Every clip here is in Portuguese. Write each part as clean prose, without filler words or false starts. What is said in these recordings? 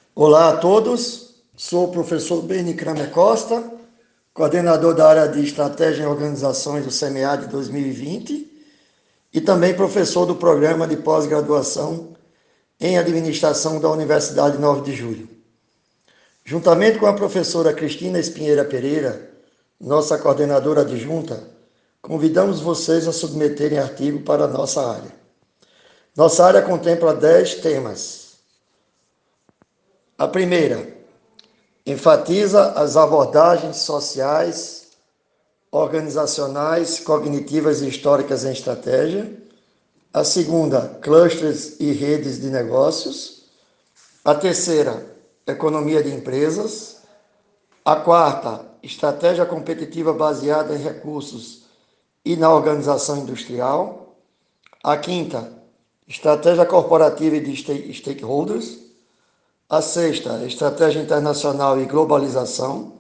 Olá a todos, sou o professor Berni Kramer Costa, coordenador da área de Estratégia em Organizações do CMA de 2020 e também professor do programa de pós-graduação em Administração da Universidade 9 de Julho. Juntamente com a professora Cristina Espinheira Pereira, nossa coordenadora adjunta, convidamos vocês a submeterem artigo para a nossa área. Nossa área contempla 10 temas. A primeira, enfatiza as abordagens sociais, organizacionais, cognitivas e históricas em estratégia. A segunda, clusters e redes de negócios. A terceira, economia de empresas. A quarta, estratégia competitiva baseada em recursos e na organização industrial. A quinta, estratégia corporativa e de stakeholders. A sexta, estratégia internacional e globalização.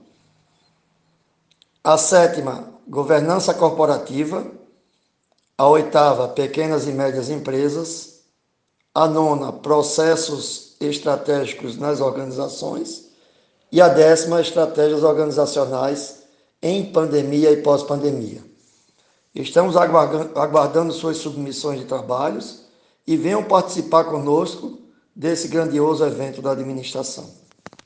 A sétima, governança corporativa. A oitava, pequenas e médias empresas. A nona, processos estratégicos nas organizações. E a décima, estratégias organizacionais em pandemia e pós-pandemia. Estamos aguardando suas submissões de trabalhos e venham participar conosco desse grandioso evento da administração.